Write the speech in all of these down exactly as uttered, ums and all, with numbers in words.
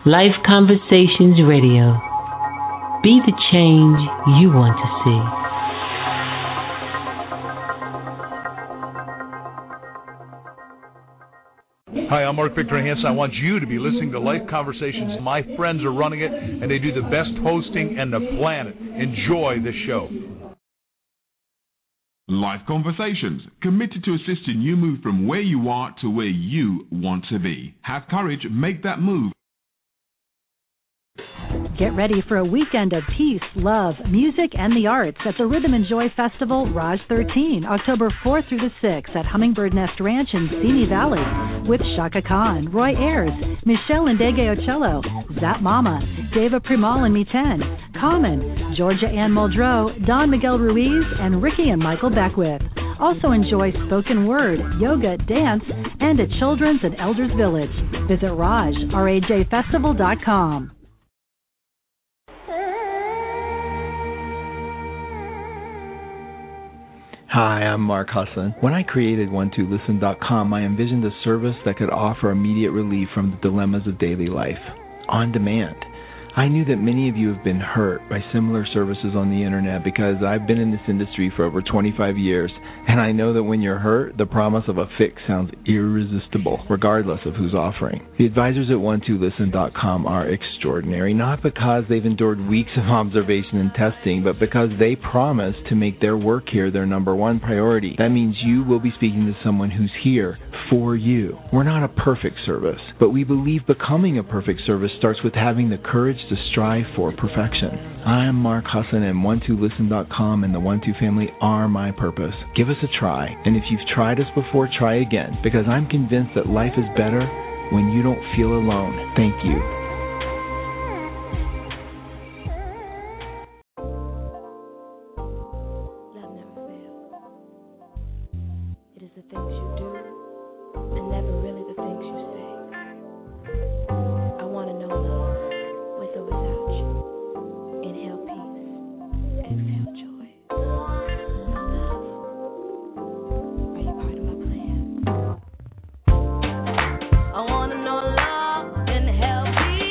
Life Conversations Radio. Be the change you want to see. Hi, I'm Mark Victor Hansen. I want you to be listening to Life Conversations. My friends are running it, and they do the best hosting in the planet. Enjoy the show. Life Conversations, committed to assisting you move from where you are to where you want to be. Have courage, make that move. Get ready for a weekend of peace, love, music, and the arts at the Rhythm and Joy Festival Raj thirteen, October fourth through the sixth at Hummingbird Nest Ranch in Simi Valley with Shaka Khan, Roy Ayers, Michelle Ndege-Ocello, Zap Mama, Deva Primal and Miten, Common, Georgia Ann Muldrow, Don Miguel Ruiz, and Ricky and Michael Beckwith. Also enjoy spoken word, yoga, dance, and a children's and elders village. Visit Raj, R A J festival dot com. Hi, I'm Mark Husson. When I created one two listen dot com, I envisioned a service that could offer immediate relief from the dilemmas of daily life, on demand. I knew that many of you have been hurt by similar services on the internet because I've been in this industry for over twenty-five years, and I know that when you're hurt, the promise of a fix sounds irresistible, regardless of who's offering. The advisors at one two listen dot com are extraordinary, not because they've endured weeks of observation and testing, but because they promise to make their work here their number one priority. That means you will be speaking to someone who's here for you. We're not a perfect service, but we believe becoming a perfect service starts with having the courage to strive for perfection. I'm Mark Husson, and one two listen dot com and the one two family are my purpose. Give us a try, and if you've tried us before, try again, because I'm convinced that life is better when you don't feel alone. Thank you. Love never fails. It is the things you do and never really the things you say. I want to know love with or without you. Inhale peace, exhale joy. No love. Are you part of my plan? I want to know love, inhale peace.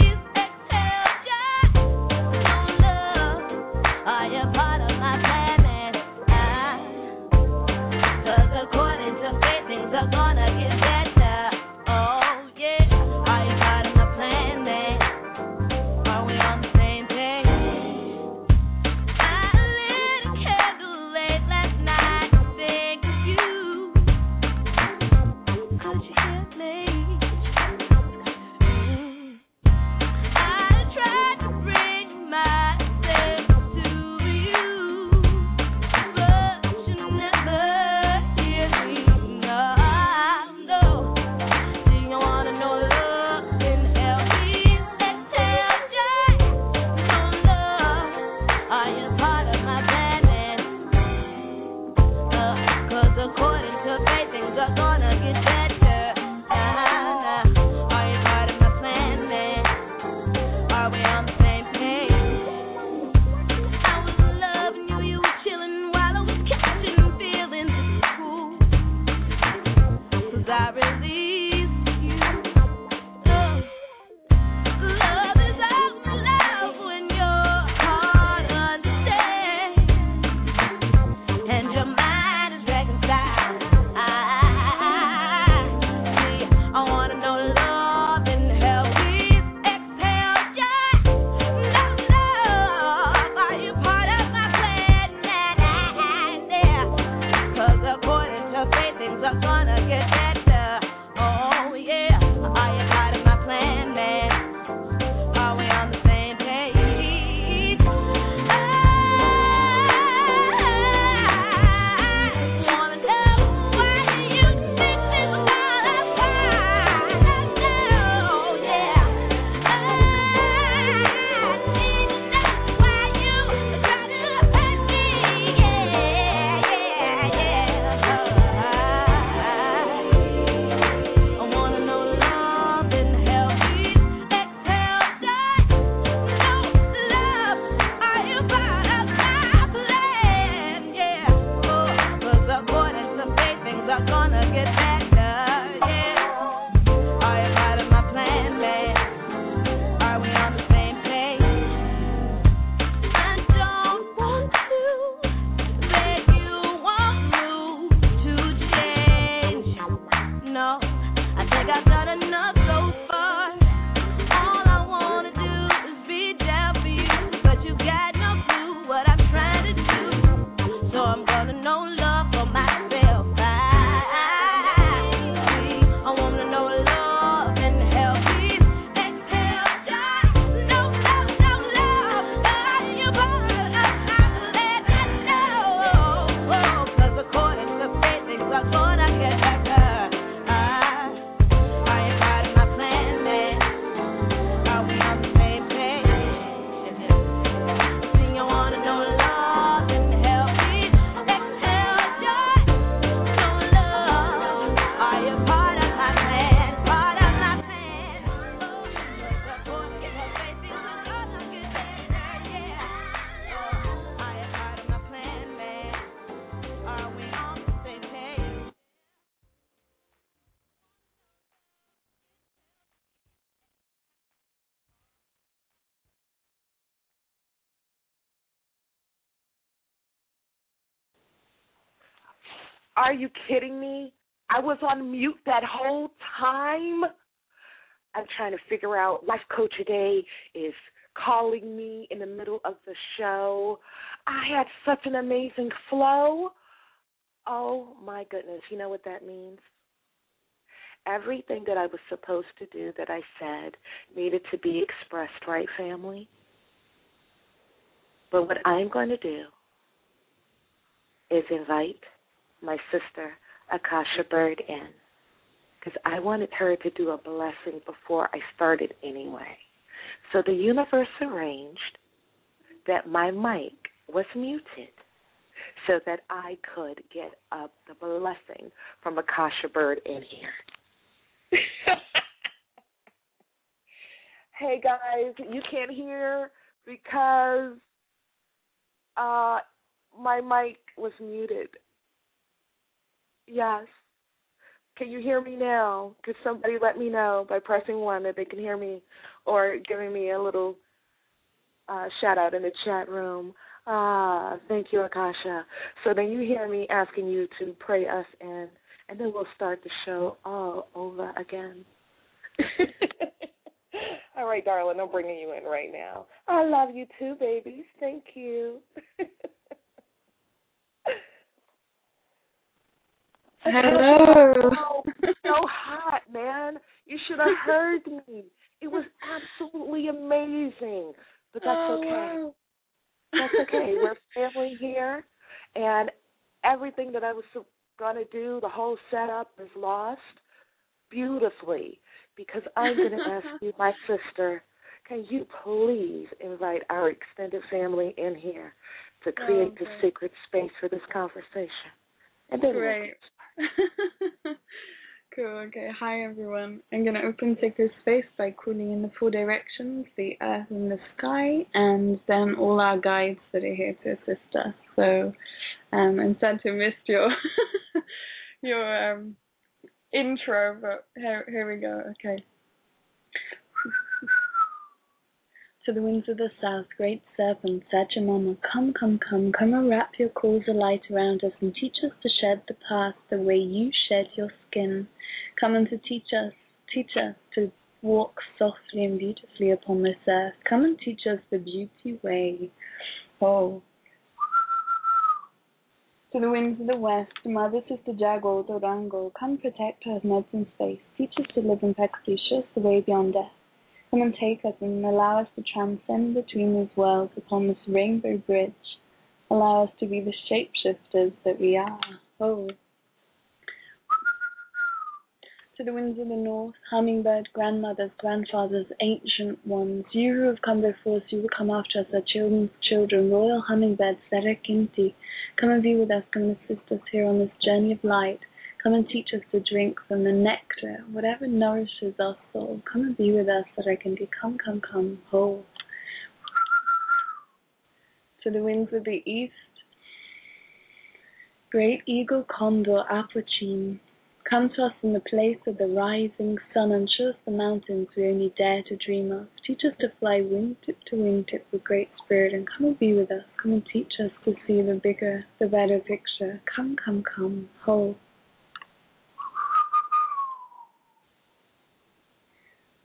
no. I think I've done enough so far. All I wanna do is be down for you, but you got no clue what I'm trying to do. So I'm gonna know love for myself. I, I wanna know love and help me exhale. Just no love, no love. Are you burning? Let me know. 'Cause according to faith, things are gonna get better. Are you kidding me? I was on mute that whole time. I'm trying to figure out. Life Coach today is calling me in the middle of the show. I had such an amazing flow. Oh, my goodness. You know what that means? Everything that I was supposed to do that I said needed to be expressed, right, family? But what I'm going to do is invite my sister, Akasha Bird, in, because I wanted her to do a blessing before I started anyway. So the universe arranged that my mic was muted so that I could get up the blessing from Akasha Bird in here. Hey, guys, you can't hear because uh, my mic was muted. Yes. Can you hear me now? Could somebody let me know by pressing one that they can hear me or giving me a little uh, shout-out in the chat room? Ah, thank you, Akasha. So then you hear me asking you to pray us in, and then we'll start the show all over again. All right, darling, I'm bringing you in right now. I love you too, babies. Thank you. Hello. Oh, so hot, man. You should have heard me. It was absolutely amazing. But that's oh, okay. Wow. That's okay. We're family here, and everything that I was going to do, the whole setup, is lost beautifully because I'm going to ask you, my sister, can you please invite our extended family in here to create okay. this sacred space for this conversation? And then Great. Cool, okay. Hi, everyone. I'm going to open sacred space by calling in the four directions, the earth and the sky, and then all our guides that are here to assist us. So, um, I'm sad to miss your, your um, intro, but here, here we go, okay. To the winds of the south, great serpent, Sajamama, come, come, come, come and wrap your calls of light around us and teach us to shed the past the way you shed your skin. Come and to teach us, teach us to walk softly and beautifully upon this earth. Come and teach us the beauty way. Oh. To the winds of the west, Mother Sister Jago, Dorango, come protect us, meds in space. Teach us to live in Pekasi, show us the way beyond death. Come and take us and allow us to transcend between these worlds upon this rainbow bridge. Allow us to be the shapeshifters that we are. Oh. To the winds of the north, hummingbird, grandmothers, grandfathers, ancient ones, you who have come before us, you will come after us, our children's children, royal hummingbirds, Serekinti. Come and be with us, come and assist us here on this journey of light. Come and teach us to drink from the nectar, whatever nourishes our soul. Come and be with us, Serekinti. Come, come, come, hold. To the winds of the east, great eagle, condor, Apuchin. Come to us in the place of the rising sun and show us the mountains we only dare to dream of. Teach us to fly wingtip to wingtip with great spirit, and come and be with us. Come and teach us to see the bigger, the better picture. Come, come, come, hold.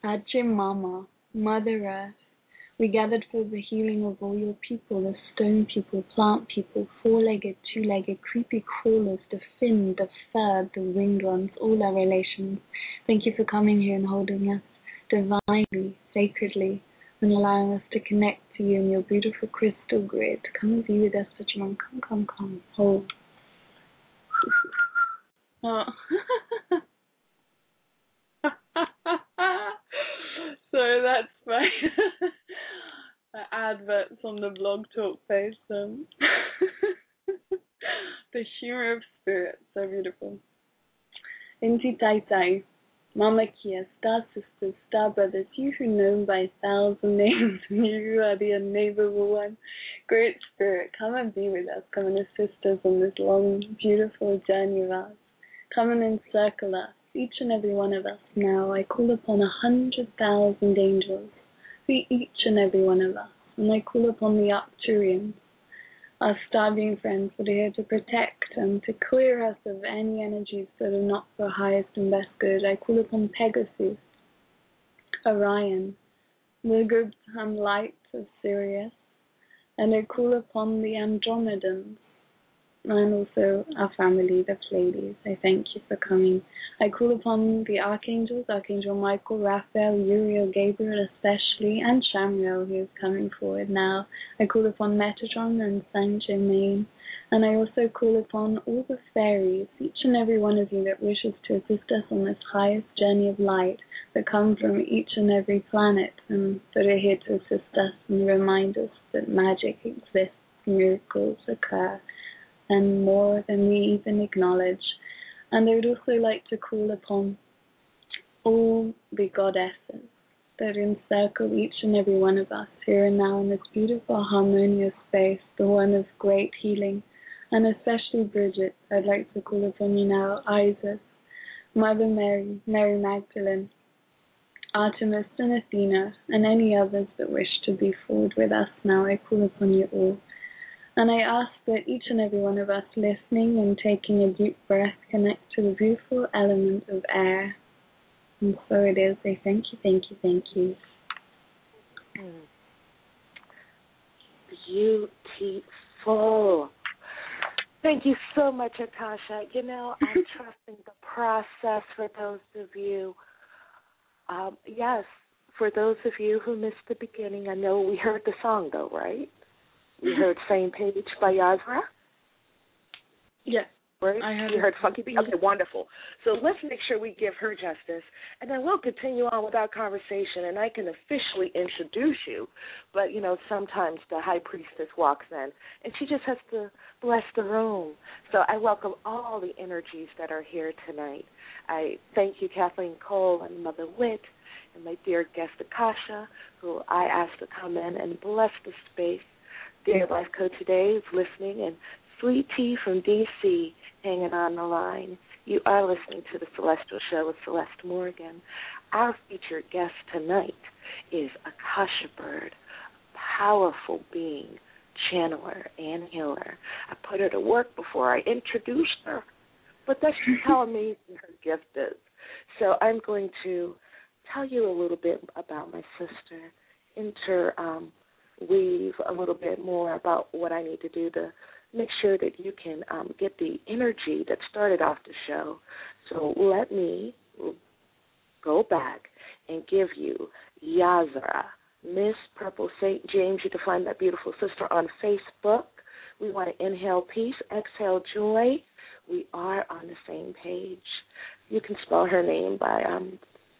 Mama, Mother Earth, we gathered for the healing of all your people, the stone people, plant people, four-legged, two-legged, creepy crawlers, the fin, the fur, the winged ones, all our relations. Thank you for coming here and holding us divinely, sacredly, and allowing us to connect to you in your beautiful crystal grid. Come and be with us, Pachamama. Come, come, come. Hold. Oh. So that's my adverts on the Blog Talk page. Um, the humor of spirit, so beautiful. Inti Tai Tai, Mama Kia, Star Sisters, Star Brothers, you who know by a thousand names, you who are the unnameable one. Great Spirit, come and be with us. Come and assist us on this long, beautiful journey of ours. Come and encircle us, each and every one of us now. I call upon a hundred thousand angels for each and every one of us. And I call upon the Arcturians, our star-being friends that are here to protect and to clear us of any energies that are not for highest and best good. I call upon Pegasus, Orion, the good um, light of Sirius, and I call upon the Andromedans, and also our family, the Pleiades. I thank you for coming. I call upon the archangels, Archangel Michael, Raphael, Uriel, Gabriel especially, and Shamriel, who is coming forward now. I call upon Metatron and Saint Germain, and I also call upon all the fairies, each and every one of you that wishes to assist us on this highest journey of light, that come from each and every planet, and that are here to assist us and remind us that magic exists, miracles occur, and more than we even acknowledge. And I would also like to call upon all the goddesses that encircle each and every one of us here and now in this beautiful, harmonious space, the one of great healing. And especially Bridget, I'd like to call upon you now, Isis, Mother Mary, Mary Magdalene, Artemis and Athena, and any others that wish to be forward with us now. I call upon you all. And I ask that each and every one of us listening and taking a deep breath connect to the beautiful element of air. And so it is. I thank you, thank you, thank you. Mm. Beautiful. Thank you so much, Akasha. You know, I'm trusting the process for those of you. Um, yes, for those of you who missed the beginning, I know we heard the song, though, right? We heard Same Page by Yazra? Yes. Right? I heard you heard Funky Beat? Okay, wonderful. So let's make sure we give her justice, and then we'll continue on with our conversation, and I can officially introduce you. But, you know, sometimes the high priestess walks in, and she just has to bless the room. So I welcome all the energies that are here tonight. I thank you, Kathleen Cole and Mother Witt, and my dear guest, Akasha, who I asked to come in and bless the space. Dear Life Coach today is listening, and Sweet Tea from D C hanging on the line. You are listening to The Celestial Show with Celeste Morgan. Our featured guest tonight is Akasha Bird, a powerful being, channeler, and healer. I put her to work before I introduced her, but that's just how amazing her gift is. So I'm going to tell you a little bit about my sister, inter um, weave a little bit more about what I need to do to make sure that you can um, get the energy that started off the show. So let me go back and give you Yazra, Miss Purple Saint James. You can find that beautiful sister on Facebook. We want to inhale peace, exhale joy. We are on the same page. You can spell her name by um,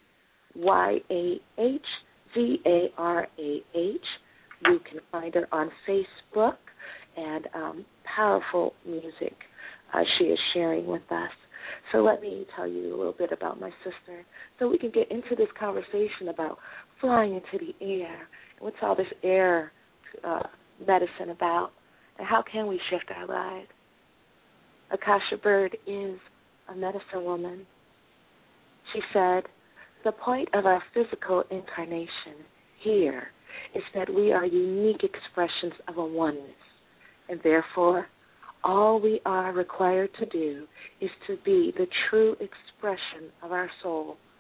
Y A H Z A R A H. You can find her on Facebook, and um, powerful music uh, she is sharing with us. So let me tell you a little bit about my sister so we can get into this conversation about flying into the air. What's all this air uh, medicine about, and how can we shift our lives? Akasha Bird is a medicine woman. She said, the point of our physical incarnation here is that we are unique expressions of a oneness, and therefore all we are required to do is to be the true expression of our soul.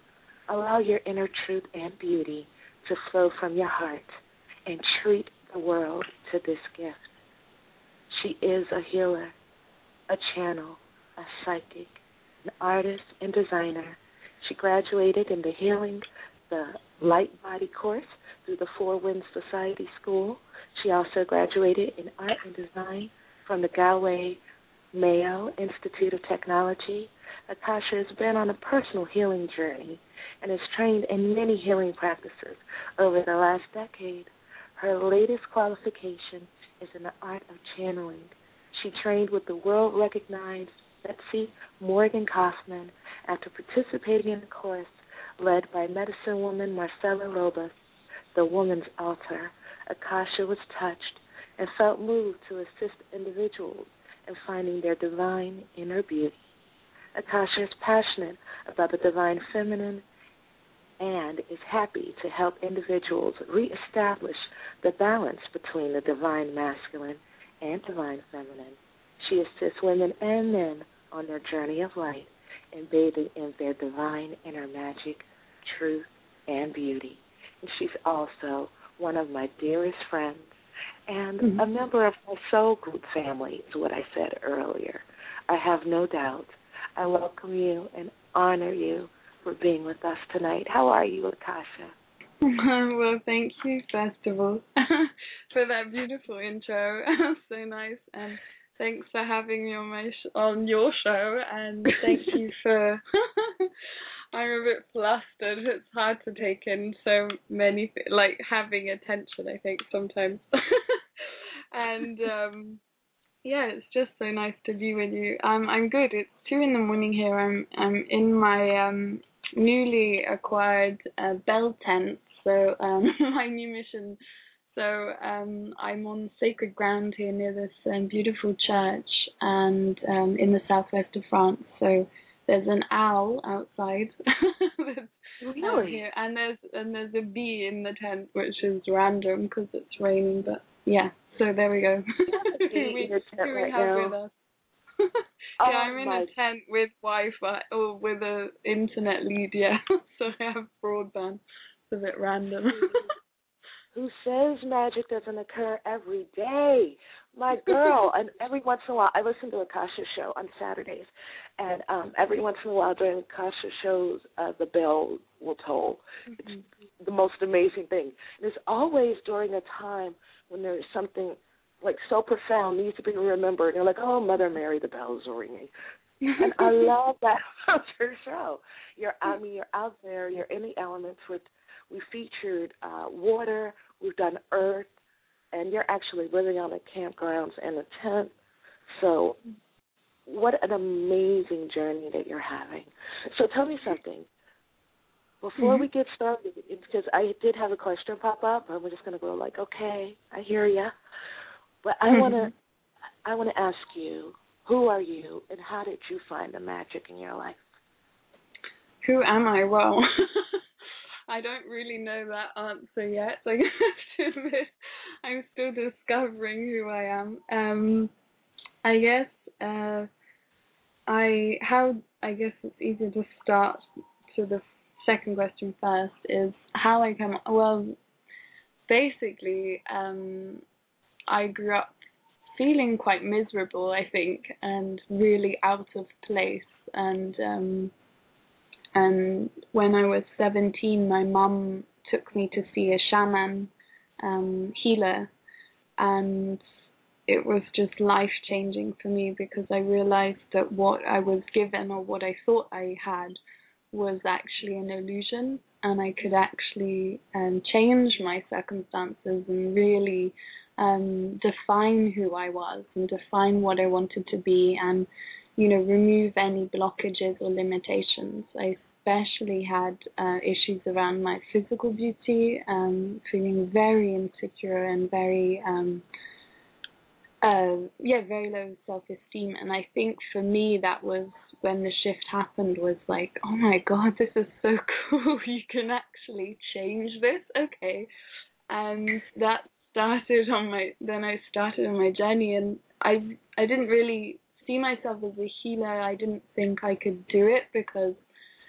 Allow your inner truth and beauty to flow from your heart and treat the world to this gift. She is a healer, a channel, a psychic, an artist and designer. She graduated in the Healing the Light Body course through the Four Winds Society School. She also graduated in Art and Design from the Galway Mayo Institute of Technology. Akasha has been on a personal healing journey and is trained in many healing practices over the last decade. Her latest qualification is in the art of channeling. She trained with the world-recognized Betsy Morgan Kaufman after participating in a course led by medicine woman Marcella Robas, The Woman's Altar. Akasha was touched and felt moved to assist individuals in finding their divine inner beauty. Akasha is passionate about the divine feminine and is happy to help individuals reestablish the balance between the divine masculine and divine feminine. She assists women and men on their journey of light and bathing in their divine inner magic, truth, and beauty. And she's also one of my dearest friends and mm-hmm. a member of my soul group family, is what I said earlier. I have no doubt. I welcome you and honor you for being with us tonight. How are you, Akasha? Well, thank you, first of all, for that beautiful intro. So nice. And thanks for having me on my sh- on your show. And thank you for... I'm a bit flustered. It's hard to take in so many, th- like having attention, I think, sometimes. and... um Yeah, it's just so nice to be with you. Um, I'm good. It's two in the morning here. I'm I'm in my um, newly acquired uh, bell tent, so um, my new mission. So um, I'm on sacred ground here near this um, beautiful church, and um, in the southwest of France. So there's an owl outside that's really? out here, and there's and there's a bee in the tent, which is random because it's raining. But yeah. So there we go. Who we, who we right have now. with us? yeah, oh I'm in my. a tent with Wi-Fi or with a internet lead. Yeah, so I have broadband. It's a bit random. Who says magic doesn't occur every day? My girl. And every once in a while, I listen to Akasha's show on Saturdays, and um, every once in a while during Akasha shows, uh, the bell will toll. Mm-hmm. It's the most amazing thing. And it's always during a time when there's something like so profound needs to be remembered. And you're like, oh, Mother Mary, the bells are ringing. And I love that about your show. You're, I mean, you're out there. You're in the elements. With we featured uh, water. We've done earth, and you're actually living on the campgrounds and a tent. So, what an amazing journey that you're having. So, tell me something. Before mm-hmm. we get started, because I did have a question pop up, and we're just going to go like, okay, I hear ya. But I mm-hmm. want to, I want to ask you, who are you, and how did you find the magic in your life? Who am I? Well, I don't really know that answer yet. I have to admit, I'm still discovering who I am. Um, I guess uh, I how I guess it's easier to start to the second question first is how I come. Well, basically, um, I grew up feeling quite miserable, I think, and really out of place. And um, and when I was seventeen, my mum took me to see a shaman um, healer, and it was just life-changing for me because I realized that what I was given or what I thought I had was actually an illusion, and I could actually um, change my circumstances and really um, define who I was and define what I wanted to be, and, you know, remove any blockages or limitations. I especially had uh, issues around my physical beauty, um, feeling very insecure and very, um, uh, yeah, very low self-esteem. And I think for me that was when the shift happened, was like, oh my God, this is so cool. You can actually change this. Okay. And that started on my, then I started on my journey, and I, I didn't really see myself as a healer. I didn't think I could do it because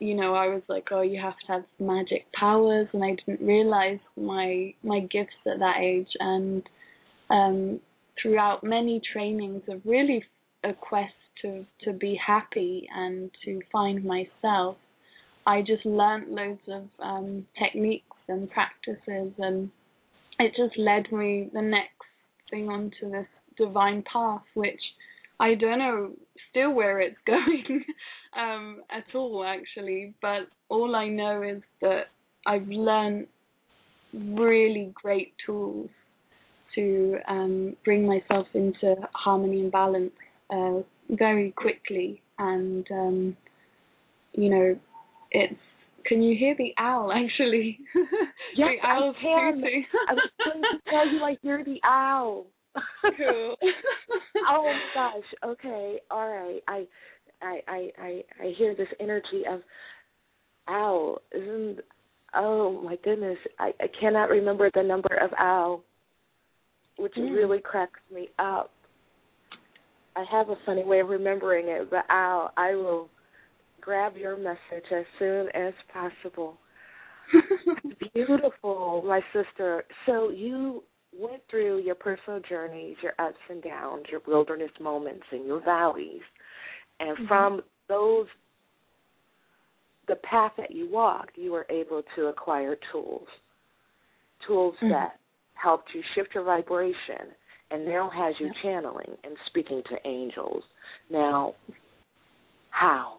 you know, I was like, oh, you have to have magic powers, and I didn't realize my my gifts at that age. And um, throughout many trainings of really a quest to, to be happy and to find myself, I just learnt loads of um, techniques and practices, and it just led me the next thing onto this divine path, which I don't know still where it's going um, at all, actually. But all I know is that I've learned really great tools to um, bring myself into harmony and balance uh, very quickly. And, um, you know, it's, can you hear the owl, actually? Yes, the owl's I can. tooting. I was going to tell you I hear the owl. Cool. Oh my gosh. Okay. All right. I, I, I, I, I hear this energy of owl. Isn't? Oh my goodness. I, I cannot remember the number of owl, which mm. really cracks me up. I have a funny way of remembering it, but owl. I will grab your message as soon as possible. Beautiful, my sister. So you went through your personal journeys, your ups and downs, your wilderness moments, and your valleys. And mm-hmm. from those, the path that you walked, you were able to acquire tools, tools mm-hmm. that helped you shift your vibration, and now has you yeah. channeling and speaking to angels. Now, how?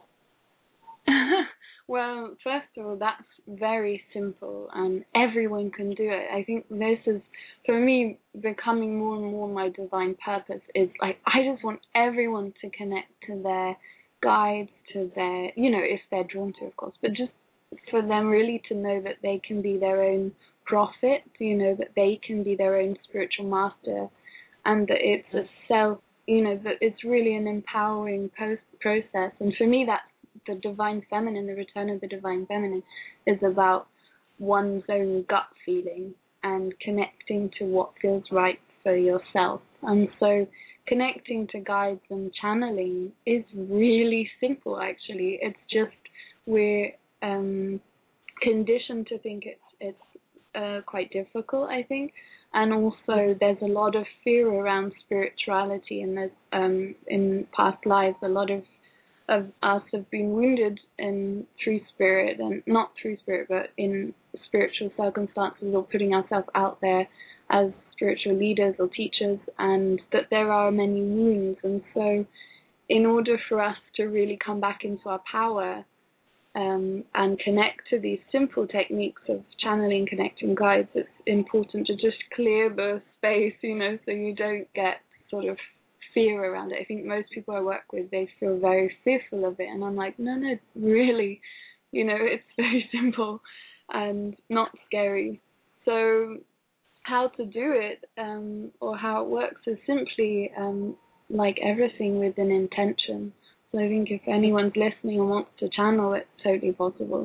Well, first of all, that's very simple, and everyone can do it. I think this is, for me, becoming more and more my divine purpose is, like, I just want everyone to connect to their guides, to their, you know, if they're drawn to, of course, but just for them really to know that they can be their own prophet, you know, that they can be their own spiritual master, and that it's a self, you know, that it's really an empowering post process. And for me, that's the divine feminine, the return of the divine feminine, is about one's own gut feeling and connecting to what feels right for yourself. And so connecting to guides and channeling is really simple, actually. It's just we're um, conditioned to think it's, it's uh, quite difficult, I think. And also there's a lot of fear around spirituality, and there's um, in past lives a lot of of us have been wounded in through spirit, and not through spirit, but in spiritual circumstances, or putting ourselves out there as spiritual leaders or teachers, and that there are many wounds. And so in order for us to really come back into our power um, and connect to these simple techniques of channeling, connecting guides, it's important to just clear the space, you know, so you don't get sort of fear around it. I think most people I work with, they feel very fearful of it, and I'm like, no, no, really, you know, it's very simple and not scary. So how to do it, um, or how it works, is simply um, like everything, with an intention. So I think if anyone's listening and wants to channel, it's totally possible.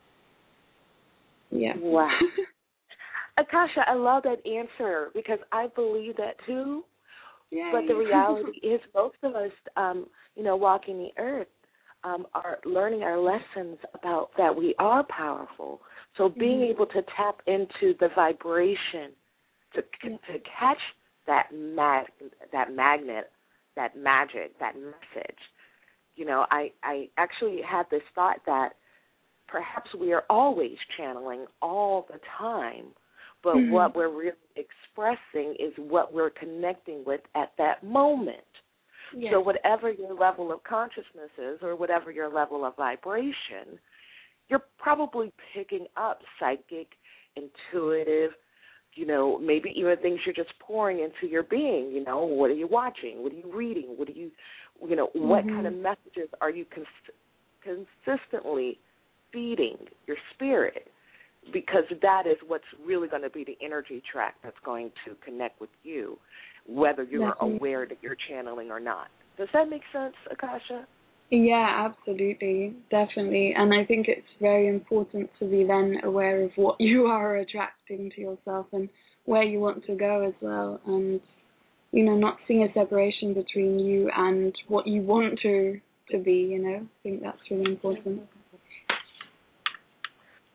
Yeah. Wow. Akasha, I love that answer, because I believe that too. Yay. But the reality is, most of us, um, you know, walking the earth, um, are learning our lessons about that we are powerful. So being mm-hmm. able to tap into the vibration to yeah. to catch that mag that magnet, that magic, that message. You know, I, I actually had this thought that perhaps we are always channeling all the time, but mm-hmm. what we're really expressing is what we're connecting with at that moment. Yes. So whatever your level of consciousness is, or whatever your level of vibration, you're probably picking up psychic, intuitive, you know, maybe even things you're just pouring into your being. You know, what are you watching? What are you reading? What are you, you know, mm-hmm. what kind of messages are you cons- consistently feeding your spirit? Because that is what's really going to be the energy track that's going to connect with you, whether you are aware that you're channeling or not. Does that make sense, Akasha? Yeah, absolutely, definitely. And I think it's very important to be then aware of what you are attracting to yourself and where you want to go as well. And, you know, not seeing a separation between you and what you want to, to be, you know. I think that's really important.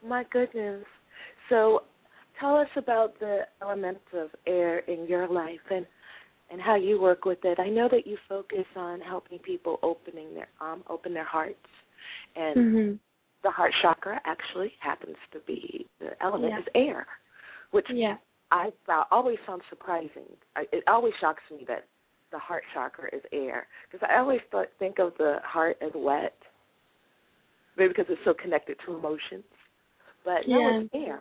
My goodness. So tell us about the element of air in your life and, and how you work with it. I know that you focus on helping people opening their um open their hearts, and mm-hmm. the heart chakra actually happens to be the element yeah. is air, which yeah. I found, always found surprising. I, it always shocks me that the heart chakra is air, because I always thought, think of the heart as wet, maybe because it's so connected to emotions. But no, yeah. it's air.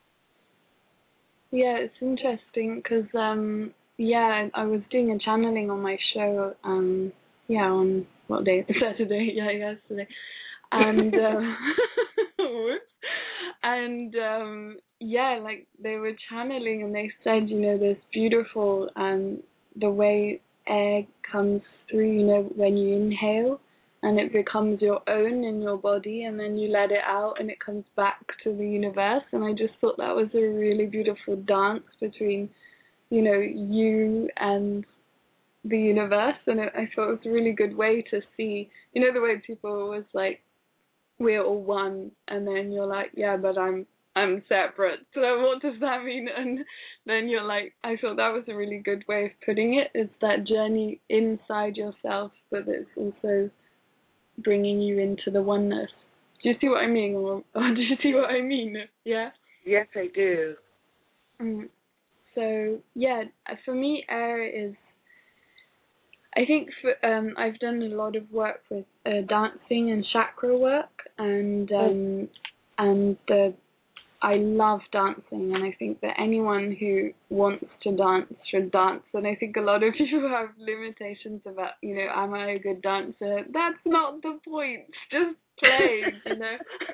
Yeah, it's interesting because, um, yeah, I was doing a channeling on my show, um, yeah, on what day? Saturday, yeah, yesterday. And, um, whoops. And, um, yeah, like they were channeling and they said, you know, this beautiful, um, the way air comes through, you know, when you inhale, and it becomes your own in your body, and then you let it out and it comes back to the universe. And I just thought that was a really beautiful dance between, you know, you and the universe. And it, I thought it was a really good way to see, you know, the way people always like, we're all one, and then you're like, yeah, but I'm I'm separate. So what does that mean? And then you're like, I thought that was a really good way of putting it. It's that journey inside yourself, but it's also bringing you into the oneness. Do you see what I mean? Or, or do you see what I mean? Yeah? Yes, I do. Mm. So, yeah, for me, air is, I think for, um, I've done a lot of work with uh, dancing and chakra work, and um, and the I love dancing, and I think that anyone who wants to dance should dance. And I think a lot of people have limitations about, you know, am I a good dancer? That's not the point. Just play, you know.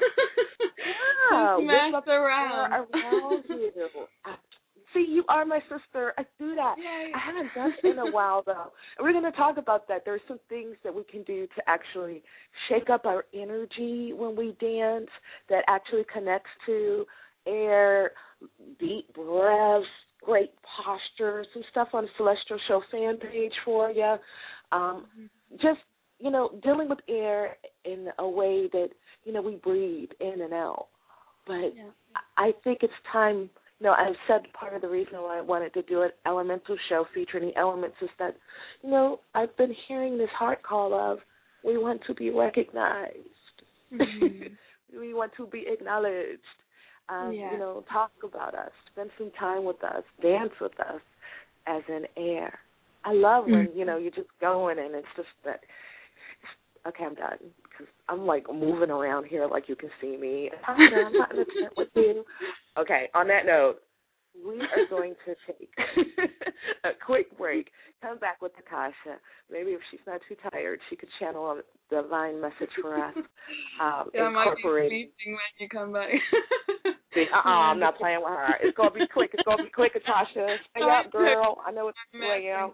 Yeah, just mess around. around you. See, you are my sister. I do that. Yay. I haven't done it in a while, though. And we're going to talk about that. There's some things that we can do to actually shake up our energy when we dance that actually connects to air, deep breaths, great posture, some stuff on the Celestial Show fan page for you. Um, mm-hmm. Just, you know, dealing with air in a way that, you know, we breathe in and out. But yeah. I think it's time. No, I've said part of the reason why I wanted to do an elemental show featuring the elements is that, you know, I've been hearing this heart call of we want to be recognized. Mm-hmm. We want to be acknowledged. Um, yeah. You know, talk about us, spend some time with us, dance with us as an air. I love when, mm-hmm. you know, you're just going and it's just that, okay, I'm done. Because I'm, like, moving around here like you can see me. I'm not in the tent with you. Okay, on that note, we are going to take a quick break, come back with Takasha. Maybe if she's not too tired, she could channel a divine message for us. Um, yeah, incorporate. I might be sleeping when you come back. See, uh-uh, I'm not playing with her. It's going to be quick. It's going to be quick, Tasha. Stay up, girl. I know it's two a.m.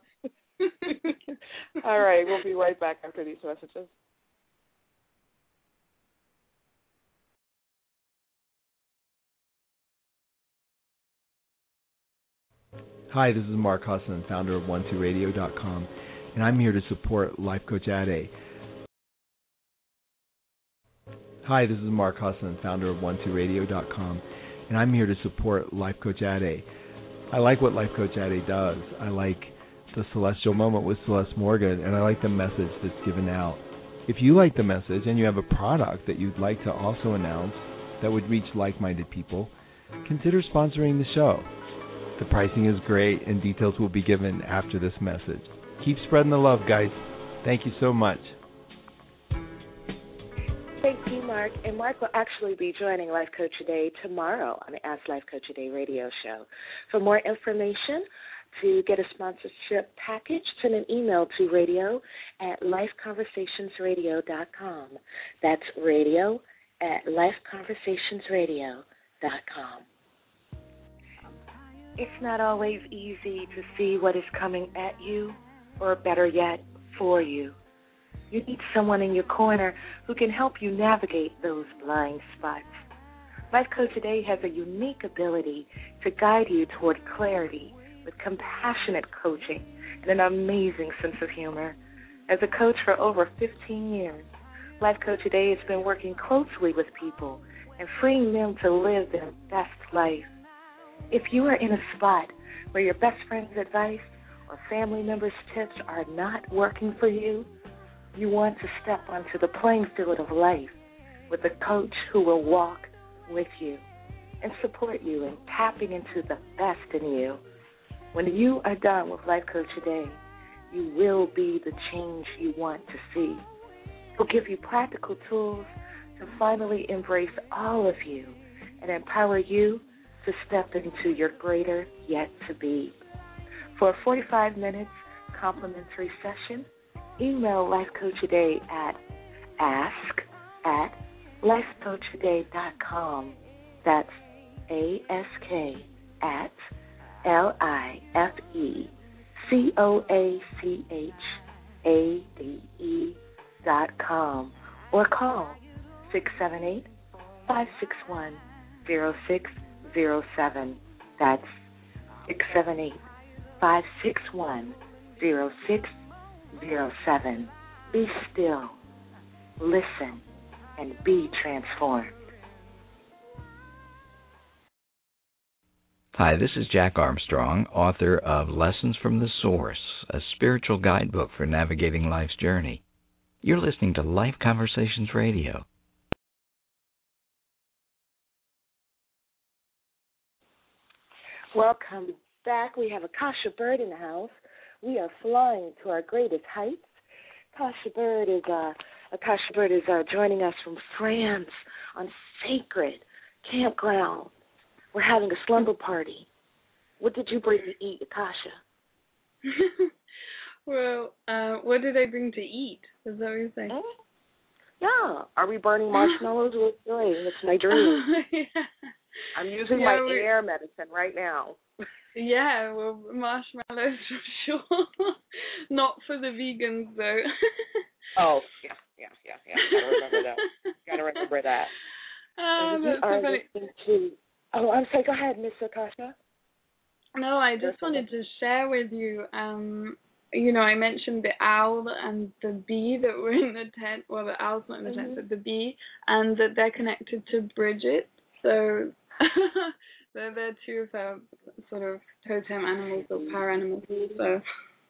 All right, we'll be right back after these messages. Hi, this is Mark Husson, founder of one two radio dot com, and I'm here to support Life Coach Ade. Hi, this is Mark Husson, founder of one two radio dot com, and I'm here to support Life Coach Ade. I like what Life Coach Ade does. I like the Celestial Moment with Celeste Morgan, and I like the message that's given out. If you like the message and you have a product that you'd like to also announce that would reach like-minded people, consider sponsoring the show. The pricing is great, and details will be given after this message. Keep spreading the love, guys. Thank you so much. Thank you, Mark. And Mark will actually be joining Life Coach Today tomorrow on the Ask Life Coach Today radio show. For more information, to get a sponsorship package, send an email to radio at life conversations radio dot com. That's radio at life conversations radio dot com. It's not always easy to see what is coming at you, or better yet, for you. You need someone in your corner who can help you navigate those blind spots. Life Coach Today has a unique ability to guide you toward clarity with compassionate coaching and an amazing sense of humor. As a coach for over fifteen years, Life Coach Today has been working closely with people and freeing them to live their best life. If you are in a spot where your best friend's advice or family members' tips are not working for you, you want to step onto the playing field of life with a coach who will walk with you and support you in tapping into the best in you. When you are done with Life Coach Today, you will be the change you want to see. We'll give you practical tools to finally embrace all of you and empower you to step into your greater yet to be. For a forty-five minutes complimentary session, email Life Coach Today at ask at life coach today dot com. That's A S K at L I F E C O A C H A D E dot com, or call six seven eight, five six one, zero six zero seven. That's six seven eight, five six one, zero six zero seven. Be still, listen, and be transformed. Hi, this is Jack Armstrong, author of Lessons from the Source, a spiritual guidebook for navigating life's journey. You're listening to Life Conversations Radio. Welcome back. We have Akasha Bird in the house. We are flying to our greatest heights. Akasha Bird is uh, Akasha Bird is uh, joining us from France on sacred campground. We're having a slumber party. What did you bring to eat, Akasha? Well, uh, what did I bring to eat? Is that what you're saying? Yeah. Are we burning marshmallows? What's doing? It's my dream. Yeah. I'm using yeah, my we're... air medicine right now. Yeah, well, marshmallows for sure. Not for the vegans, though. Oh, yeah, yeah, yeah, yeah. Gotta remember that. Gotta remember that. Oh, and that's we are so funny. listening to... Oh, I'm sorry. Go ahead, Miss Akasha. No, I just wanted to share with you, um, you know, I mentioned the owl and the bee that were in the tent. Well, the owl's not in the mm-hmm. tent, but the bee, and that they're connected to Bridget. So they're, they're two of her sort of totem animals or power animals. So.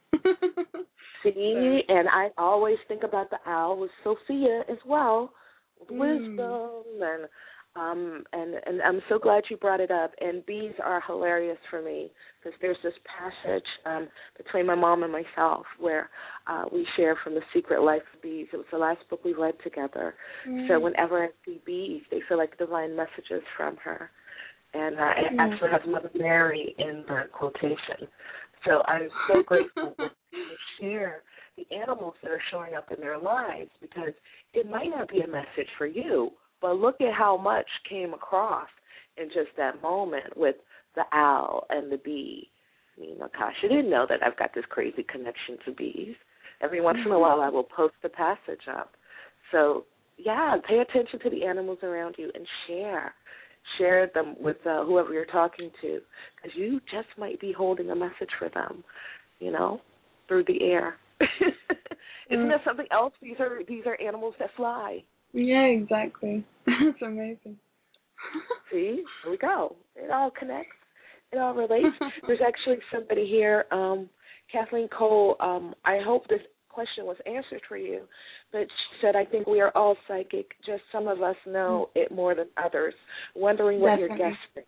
See, and I always think about the owl with Sophia as well, with mm. wisdom and um and and I'm so glad you brought it up. And bees are hilarious for me because there's this passage um between my mom and myself where uh, we share from The Secret Life of Bees. It was the last book we read together. Mm. So whenever I see bees, they feel like divine messages from her. And uh, it mm. actually has Mother Mary in the quotation. So I'm so grateful to share the animals that are showing up in their lives, because it might not be a message for you, but look at how much came across in just that moment with the owl and the bee. I mean, Akasha didn't know that I've got this crazy connection to bees. Every once in a while I will post the passage up. So, yeah, pay attention to the animals around you and share. Share them with uh, whoever you're talking to, because you just might be holding a message for them, you know, through the air. Isn't that something else? These are these are animals that fly. Yeah, exactly. That's amazing. See, here we go. It all connects. It all relates. There's actually somebody here, um, Kathleen Cole. Um, I hope this question was answered for you, but she said, I think we are all psychic, just some of us know it more than others. Wondering what Definitely. your guest thinks.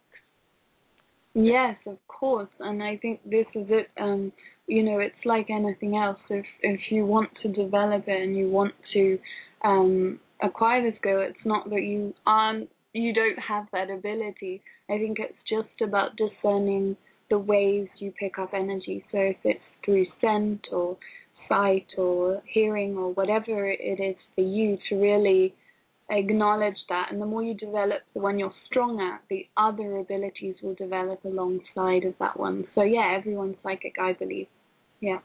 Yes, of course, and I think this is it. Um, you know, it's like anything else. If if you want to develop it and you want to um, acquire this skill, it's not that you aren't, you don't have that ability. I think it's just about discerning the ways you pick up energy. So if it's through scent or sight or hearing or whatever it is for you, to really acknowledge that. And the more you develop the one you're strong at, the other abilities will develop alongside of that one. So yeah, everyone's psychic, I believe. Yeah.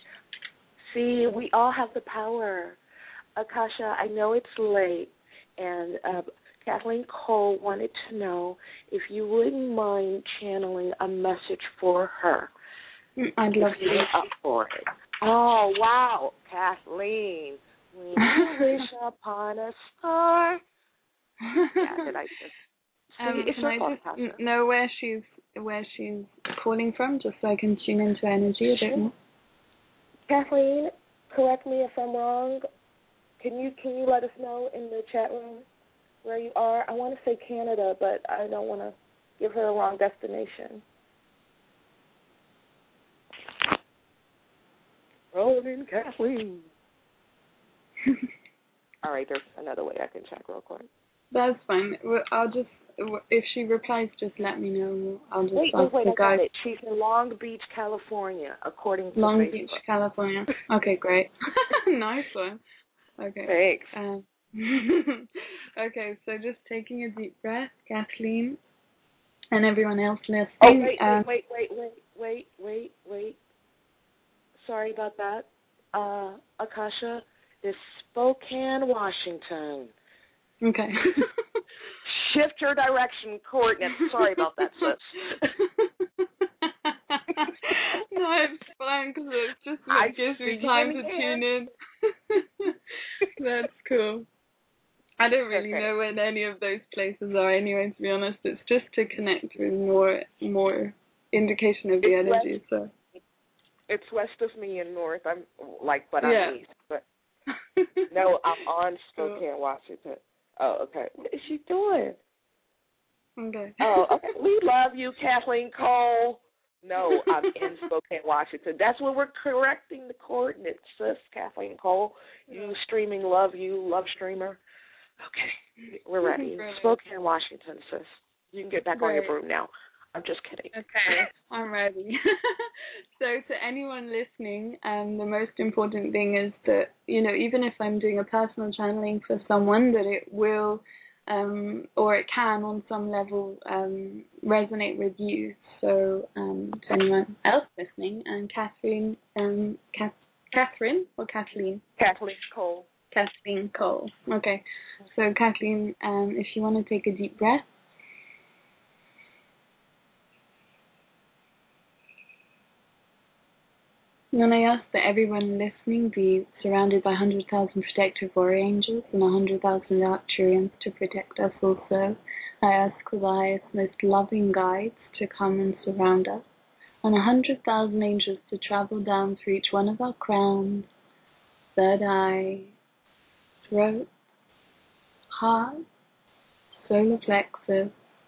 See, we all have the power. Akasha, I know it's late, and uh, Kathleen Cole wanted to know if you wouldn't mind channeling a message for her. I'd love if you're to. up for it. Oh, wow, Kathleen. When you wish upon a star, Yeah, did I just see? Um, It's can your I phone, just Tasha. n- know where she's where she's calling from, just so I can tune into her energy a bit more? Kathleen, correct me if I'm wrong. Can you can you let us know in the chat room where you are? I want to say Canada, but I don't want to give her a wrong destination. Rolling Kathleen. All right, there's another way I can check real quick. That's fine. Well, I'll just, if she replies, just let me know. I'll just Wait, ask wait, wait, the I guy. got it. She's in Long Beach, California, according to Long Facebook. Beach, California. Okay, great. Nice one. Okay. Thanks. Um, okay, so just taking a deep breath, Kathleen, and everyone else listening. Oh, wait, um, wait, wait, wait, wait, wait, wait. Sorry about that. Uh, Akasha is Spokane, Washington. Okay. Shift your direction coordinates. Sorry about that, sis. No, it's fine because it's just it I gives me see time you to in tune in. That's cool. I don't really Okay. know where any of those places are anyway, to be honest. It's just to connect with more more indication of the It's energy. west, So it's west of me and north. I'm like, but I'm yeah. east. But no, I'm on Spokane, Cool. Washington. Oh, okay. What is she doing? Okay. Oh, okay. We love you, Kathleen Cole. No, I'm in Spokane, Washington. That's where we're correcting the coordinates, sis, Kathleen Cole. You streaming love you, love streamer. Okay, we're ready. Spokane, Washington, sis. You can get back Great. on your broom now. I'm just kidding. Okay, I'm ready. So to anyone listening, um, the most important thing is that, you know, even if I'm doing a personal channeling for someone, that it will, um, or it can on some level, um, resonate with you. So um, to anyone else listening, and Catherine, um, Kath- Catherine or Kathleen? Kathleen Cole. Kathleen Cole. Okay. So Kathleen, um, if you want to take a deep breath. And then I ask that everyone listening be surrounded by one hundred thousand protective warrior angels and one hundred thousand Arcturians to protect us also. I ask for the highest, most loving guides to come and surround us, and one hundred thousand angels to travel down through each one of our crowns, third eye, throat, heart, solar plexus,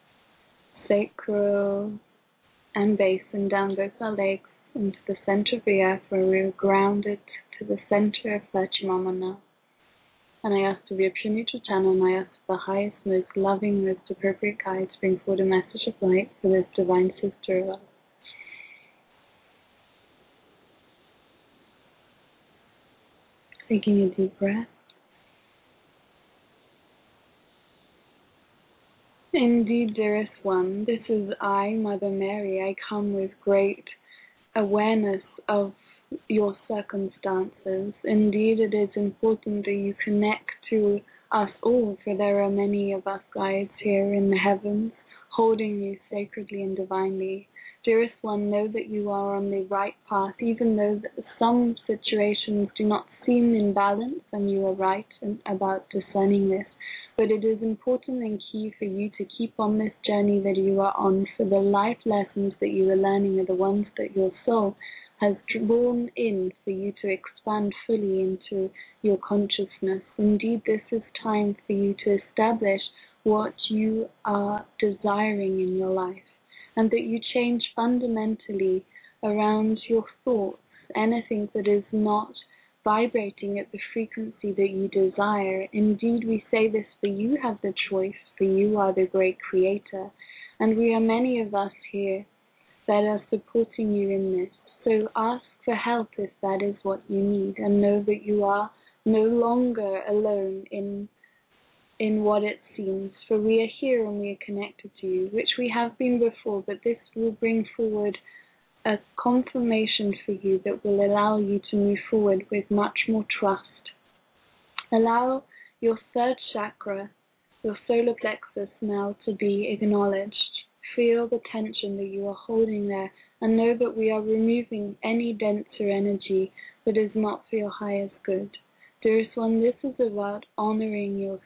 sacral, and base, and down both our legs into the center of the earth, where we are grounded to the center of Lachimamana. And I ask to be a pure neutral channel, and I ask for the highest, most loving, most appropriate guide to bring forward a message of light for this divine sister of us. Taking a deep breath. Indeed, dearest one, this is I, Mother Mary. I come with great awareness of your circumstances. Indeed, it is important that you connect to us all, for there are many of us guides here in the heavens, holding you sacredly and divinely. Dearest one, know that you are on the right path, even though some situations do not seem in balance, and you are right in, about discerning this. But it is important and key for you to keep on this journey that you are on, for the life lessons that you are learning are the ones that your soul has drawn in for you to expand fully into your consciousness. Indeed, this is time for you to establish what you are desiring in your life, and that you change fundamentally around your thoughts, anything that is not vibrating at the frequency that you desire. Indeed, we say this for you have the choice, for you are the great creator, and we are many of us here that are supporting you in this. So ask for help if that is what you need, and know that you are no longer alone in in what it seems, for we are here and we are connected to you, which we have been before, but this will bring forward a confirmation for you that will allow you to move forward with much more trust. Allow your third chakra, your solar plexus, now to be acknowledged. Feel the tension that you are holding there, and know that we are removing any denser energy that is not for your highest good. Dearest one, this is about honoring yourself,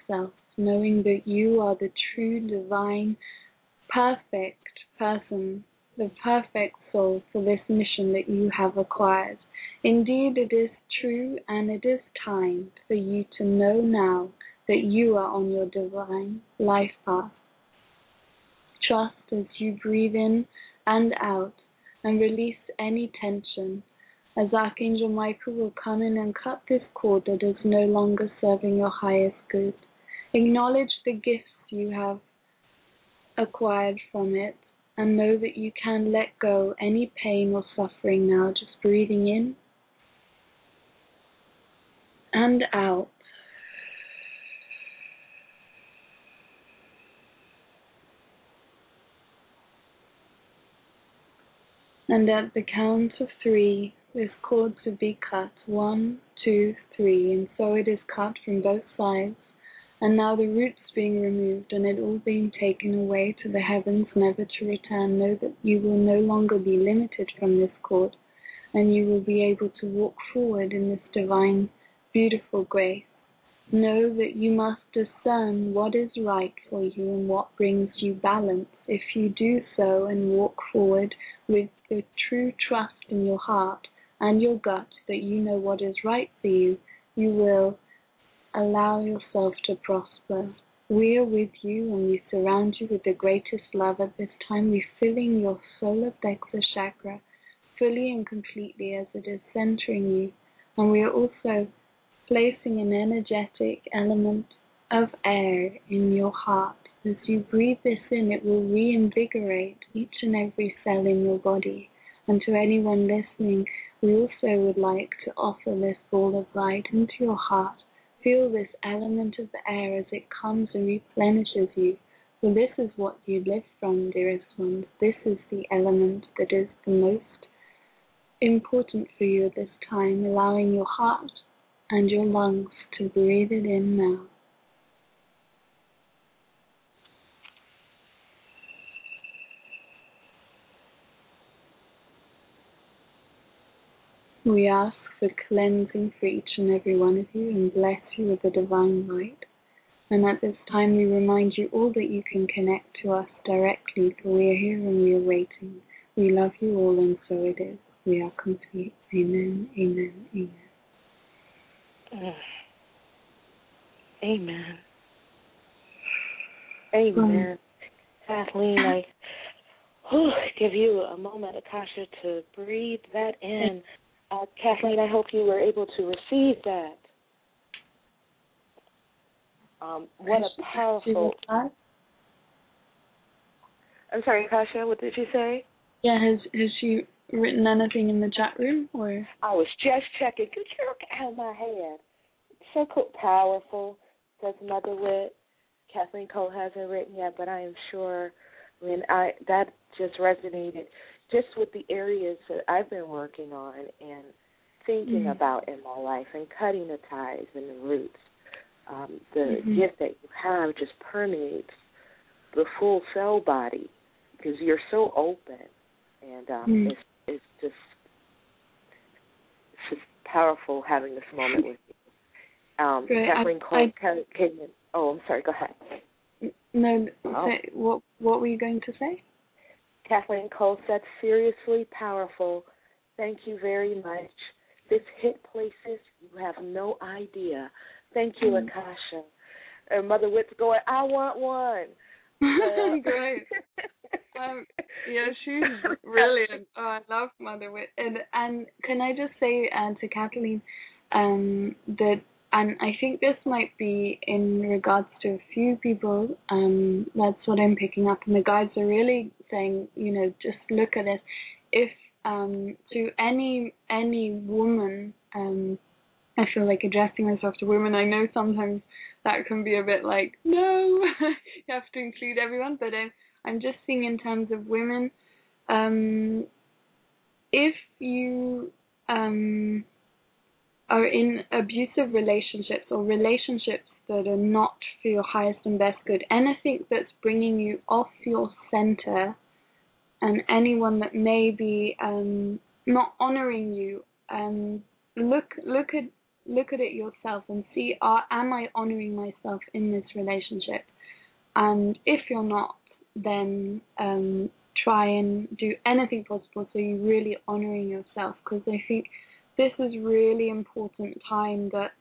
knowing that you are the true, divine, perfect person, the perfect soul for this mission that you have acquired. Indeed, it is true, and it is time for you to know now that you are on your divine life path. Trust as you breathe in and out and release any tension, as Archangel Michael will come in and cut this cord that is no longer serving your highest good. Acknowledge the gifts you have acquired from it, and know that you can let go any pain or suffering now, just breathing in and out. And at the count of three, this cord to be cut. One, two, three. And so it is cut from both sides. And now the roots being removed and it all being taken away to the heavens, never to return. Know that you will no longer be limited from this cord, and you will be able to walk forward in this divine, beautiful grace. Know that you must discern what is right for you and what brings you balance. If you do so and walk forward with the true trust in your heart and your gut that you know what is right for you, you will allow yourself to prosper. We are with you, and we surround you with the greatest love at this time, refilling your solar plexus chakra fully and completely as it is centering you. And we are also placing an energetic element of air in your heart. As you breathe this in, it will reinvigorate each and every cell in your body. And to anyone listening, we also would like to offer this ball of light into your heart. Feel this element of the air as it comes and replenishes you. For this is what you live from, dearest ones. This is the element that is the most important for you at this time, allowing your heart and your lungs to breathe it in now. We ask for cleansing for each and every one of you and bless you with the divine light. And at this time we remind you all that you can connect to us directly, for we are here and we are waiting. We love you all, and so it is. We are complete. Amen, amen, amen. Amen. Amen. Um, Kathleen, I whew, give you a moment, Akasha, to breathe that in. Uh, Kathleen, I hope you were able to receive that. Um, what a powerful... I'm sorry, Akasha, what did you say? Yeah, has, has she written anything in the chat room? Or I was just checking. Could you look out my head? So cool, powerful, says Mother Wit. Kathleen Cole hasn't written yet, but I am sure when I that just resonated just with the areas that I've been working on and thinking mm. about in my life, and cutting the ties and the roots. Um, the mm-hmm. gift that you have just permeates the full cell body because you're so open, and um, mm. it's, it's just it's just powerful having this moment with you. Um, Kathleen Cole came in. Oh, I'm sorry. Go ahead. No, oh. say, what what were you going to say? Kathleen Cole said, seriously powerful. Thank you very much. This hit places you have no idea. Thank you, mm. Akasha. And Mother Wit's going, I want one. Uh, Great. um, yeah, she's brilliant. Oh, I love Mother Wit. And, and can I just say uh, to Kathleen um, that, and I think this might be in regards to a few people, um, that's what I'm picking up. And the guides are really saying, you know, just look at it. If um, to any any woman, um, I feel like addressing myself to women, I know sometimes that can be a bit like, no, you have to include everyone. But I'm, I'm just seeing in terms of women, um, if you... Um, are in abusive relationships or relationships that are not for your highest and best good, anything that's bringing you off your center, and anyone that may be um, not honoring you, um, look look at look at it yourself and see, are, am I honoring myself in this relationship? And if you're not, then um, try and do anything possible so you're really honoring yourself, because I think this is really important time that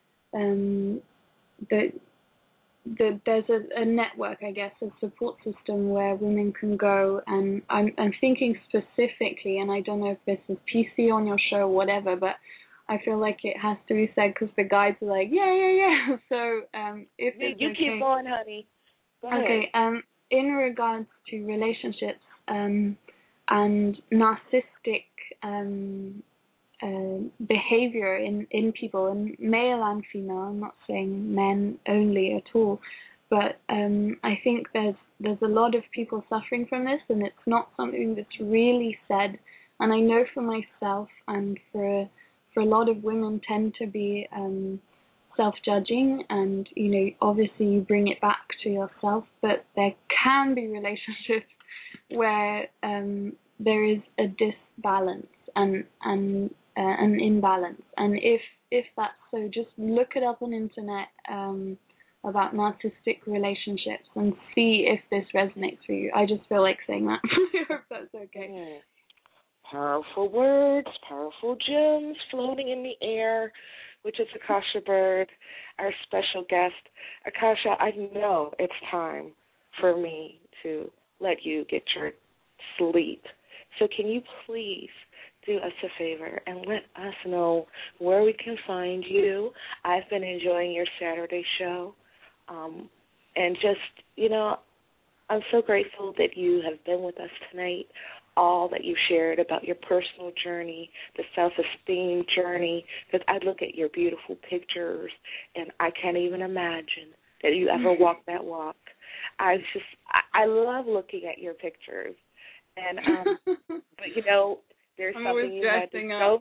um, that that there's a, a network, I guess, a support system where women can go, and I'm, I'm thinking specifically, and I don't know if this is P C on your show or whatever, but I feel like it has to be said because the guys are like, yeah, yeah, yeah. So um, if you, it's you okay, keep going, honey. Go okay. Um, in regards to relationships um, and narcissistic um, uh, behavior in, in people, and male and female. I'm not saying men only at all, but um, I think there's there's a lot of people suffering from this, and it's not something that's really said. And I know for myself and for for a lot of women tend to be um, self-judging, and you know, obviously you bring it back to yourself, but there can be relationships where um, there is a disbalance and and uh, an imbalance, and if if that's so, just look it up on internet um, about narcissistic relationships and see if this resonates for you. I just feel like saying that. I hope that's okay. Mm. Powerful words, powerful gems floating in the air, which is Akasha Bird, our special guest. Akasha, I know it's time for me to let you get your sleep. So can you please do us a favor and let us know where we can find you? I've been enjoying your Saturday show. Um, and just, you know, I'm so grateful that you have been with us tonight, all that you shared about your personal journey, the self-esteem journey, because I look at your beautiful pictures, and I can't even imagine that you ever walked that walk. I just, I, I love looking at your pictures. And, um, but, you know, there's I'm something you had to go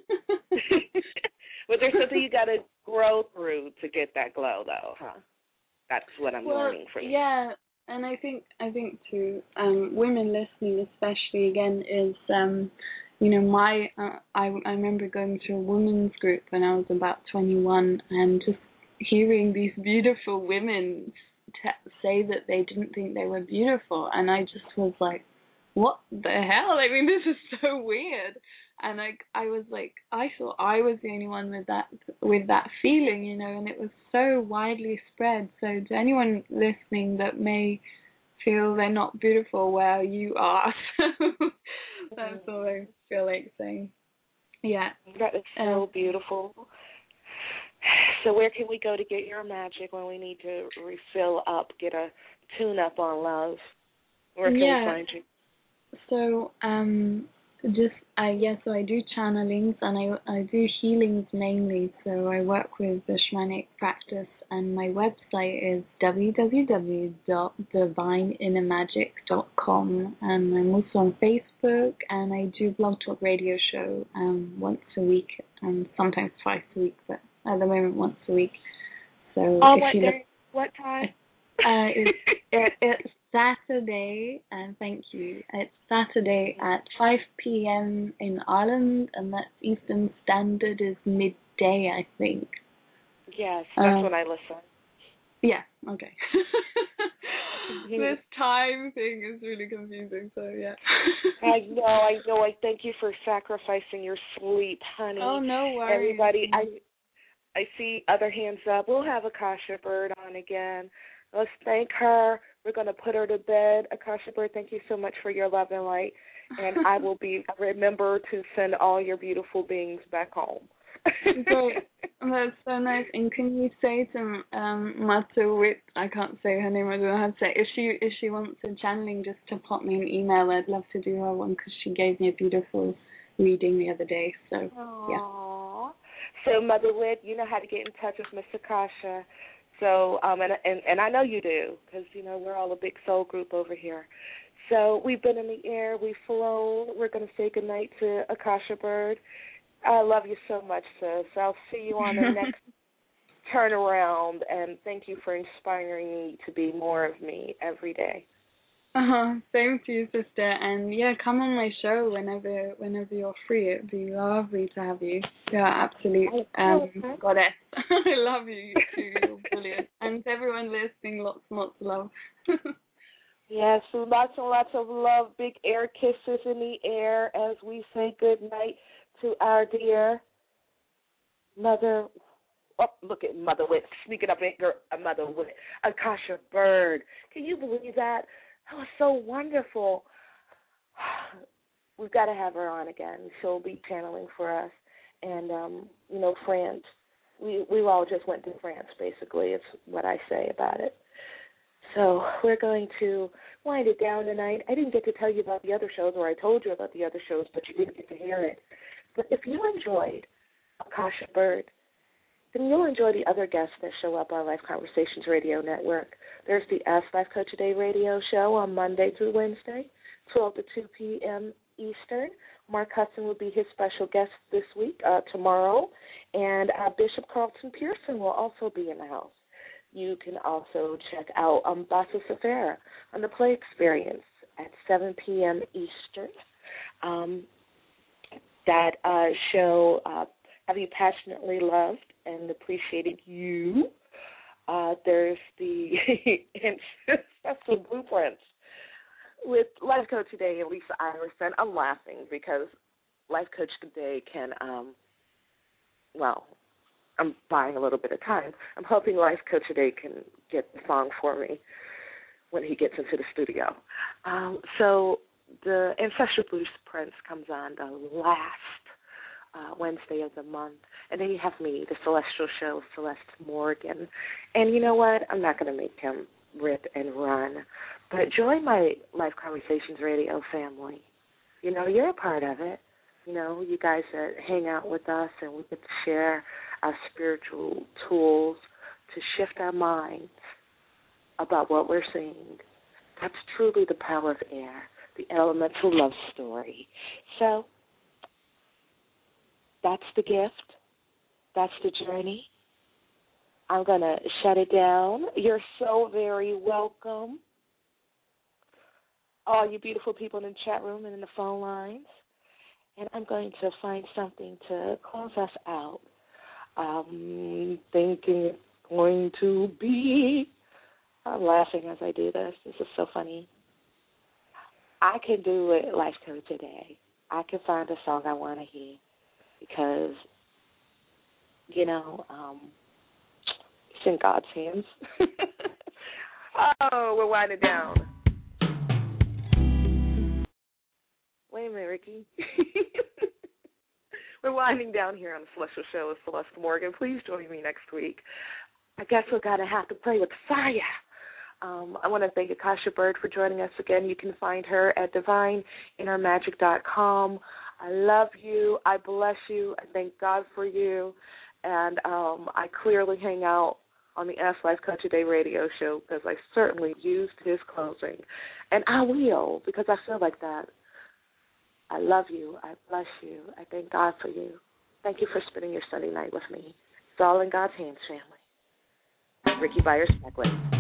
But there's something you got to grow through to get that glow, though, huh? That's what I'm well, learning from you. Yeah. And I think I think too, um, women listening especially again is, um, you know, my uh, I I remember going to a women's group when I was about twenty-one, and just hearing these beautiful women t- say that they didn't think they were beautiful, and I just was like, what the hell? I mean, this is so weird. And I, I was like, I thought I was the only one with that with that feeling, you know, and it was so widely spread. So to anyone listening that may feel they're not beautiful, well, you are. So that's all I feel like saying. Yeah. That is so um, beautiful. So where can we go to get your magic when we need to refill up, get a tune-up on love? Where can yeah. we find you? So, um... Just, uh, yeah, so I do channelings and I, I do healings mainly. So I work with the shamanic practice, and my website is w w w dot divine inner magic dot com, and I'm also on Facebook, and I do Blog Talk Radio show um, once a week, and sometimes twice a week, but at the moment once a week. So oh, if what you day? look, What time? Uh, it's, it, it's Saturday, and thank you. It's Saturday at five p.m. in Ireland, and that's Eastern Standard is midday, I think. Yes, that's um, when I listen. Yeah, okay. This time thing is really confusing, so yeah. I know, I know. I thank you for sacrificing your sleep, honey. Oh, no worries. Everybody, I I see other hands up. We'll have Akasha Bird on again. Let's thank her. We're going to put her to bed. Akasha Bird, thank you so much for your love and light. And I will be remember to send all your beautiful beings back home. Great. That's so nice. And can you say to um, Matawit, I can't say her name, I don't know how to say it. If she, if she wants a channeling, just to pop me an email. I'd love to do her one because she gave me a beautiful reading the other day. So, Aww. yeah. So, Mother Wit, you know how to get in touch with Miss Akasha. So, um, and, and and I know you do, because, you know, we're all a big soul group over here. So we've been in the air, we've flown. We're going to say goodnight to Akasha Bird. I love you so much, sis. I'll see you on the next turnaround, and thank you for inspiring me to be more of me every day. Uh-huh. Same to you, sister. And yeah, come on my show whenever whenever you're free. It'd be lovely to have you. You're absolute um, goddess. I love you, you too. You're brilliant. And to everyone listening, lots and lots of love. Yes, so lots and lots of love. Big air kisses in the air as we say good night to our dear Mother. Oh, look at Mother Wit, sneaking up in her, Mother Wit, Akasha Bird. Can you believe that? That was so wonderful. We've got to have her on again. She'll be channeling for us. And, um, you know, France, we, we all just went to France, basically. It's what I say about it. So we're going to wind it down tonight. I didn't get to tell you about the other shows, or I told you about the other shows, but you didn't get to hear it. But if you enjoyed Akasha Bird, then you'll enjoy the other guests that show up on Life Conversations Radio Network. There's the Ask Life Coach Today radio show on Monday through Wednesday, twelve to two p.m. Eastern. Mark Hudson will be his special guest this week, uh, tomorrow, and uh, Bishop Carlton Pearson will also be in the house. You can also check out um, Bassa Safara on the Play Experience at seven p.m. Eastern. Um, that uh, show, uh, Have You Passionately Loved and Appreciated You? Uh, there's the Ancestral Blueprints with Life Coach Today and Lisa Iverson. I'm laughing because Life Coach Today can, um, well, I'm buying a little bit of time. I'm hoping Life Coach Today can get the song for me when he gets into the studio. Um, so the Ancestral Blueprints comes on the last Uh, Wednesday of the month. And then you have me, the Celestial Show, Celeste Morgan. And you know what? I'm not going to make him rip and run. But join my Life Conversations Radio family. You know, you're a part of it. You know, you guys that hang out with us and we get to share our spiritual tools to shift our minds about what we're seeing. That's truly the power of air, the elemental love story. So, that's the gift. That's the journey. I'm going to shut it down. You're so very welcome. All you beautiful people in the chat room and in the phone lines. And I'm going to find something to close us out. I'm thinking it's going to be, I'm laughing as I do this. This is so funny. I can do it Life Coach Today. I can find a song I want to hear. Because, you know, um, it's in God's hands. Oh, we're winding down. Wait a minute, Ricky. We're winding down here on the Celestial Show with Celeste Morgan. Please join me next week. I guess we're going to have to play with fire. Um, I want to thank Akasha Bird for joining us again. You can find her at divine inner magic dot com. I love you. I bless you. I thank God for you. And um, I clearly hang out on the Ask Life Coach Today radio show because I certainly used his closing. And I will because I feel like that. I love you. I bless you. I thank God for you. Thank you for spending your Sunday night with me. It's all in God's hands, family. Ricky Byers-Beckwith.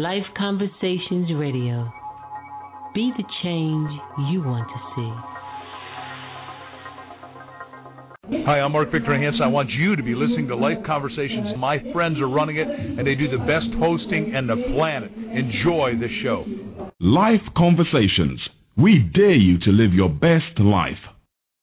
Life Conversations Radio. Be the change you want to see. Hi, I'm Mark Victor Hansen. I want you to be listening to Life Conversations. My friends are running it, and they do the best hosting on the planet. Enjoy the show. Life Conversations. We dare you to live your best life.